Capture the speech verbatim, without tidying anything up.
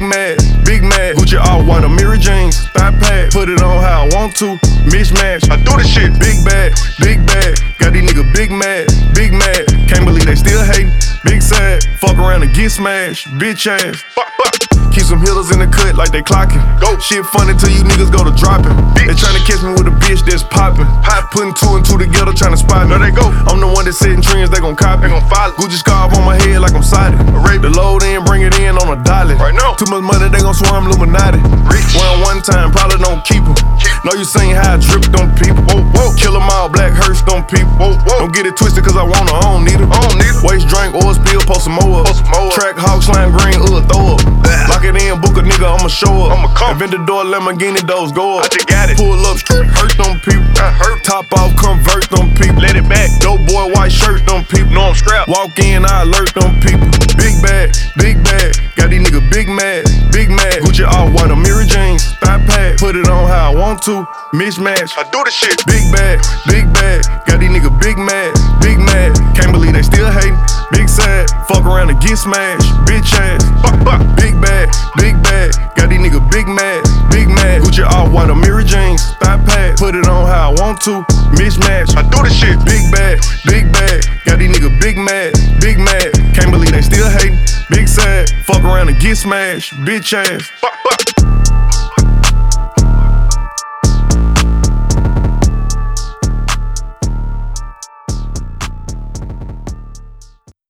mad, big mad. Gucci all white, a mirror jeans, thigh pad. Put it on how I want to, mismatch. I do this shit, big bad, big bad. Got these niggas big mad, big mad. Can't believe they still hating, big sad. Fuck around and get smashed, bitch ass. Keep some hitters in the cut like they clocking. Go. Shit funny till you niggas go to dropping. Bitch. They tryna catch me with a bitch that's popping. Pop. Putting two and two together tryna spot me. There they go. I'm the one that's setting trends, they gon' copy. They gon' follow. Gucci scarf on my head like I'm sided. The load in, bring it in on a dolly. Right now. Too much money, they gon' swarm Illuminati. Rich. One one time, probably don't keep em. Know you seen how I dripped on people. Whoa, whoa. Kill 'em all, black hearse on people. Whoa, whoa. Don't get it twisted cause I want her, I don't need her. I don't need her. Waste drink, oil spill, post some more up. Post some more up. Track hawk, slime green, ugh, throw up. Lock it in, book a nigga, I'ma show up. I'ma come. Aventador, Lamborghini, doors go up. I just got it. Pull up, strip, hurt them people. I hurt. Top off, convert them people. Let it back. Dope boy, white shirt, them people. Know I'm strapped. Walk in, I alert them people. Big bag, big bag. Got these niggas big mad, big mad. Gucci all white, a mirror jeans, thigh pad. Put it on how I want to, mismatch. I do this shit. Big bag, big bag. Got these niggas big mad, big mad. Can't believe they still hating, big sad. Fuck around and get smashed, bitch ass. Fuck, fuck. Big bag, big bag. Got these niggas big mad, big mad. Gucci all white, a mirror jeans, thigh pad. Put it on how I want to, mismatch. I do this shit. Big bag, big bag. Got these niggas big mad, big mad. Can't believe they still hating, big sad. Fuck around and get smashed, bitch ass. Fuck, fuck.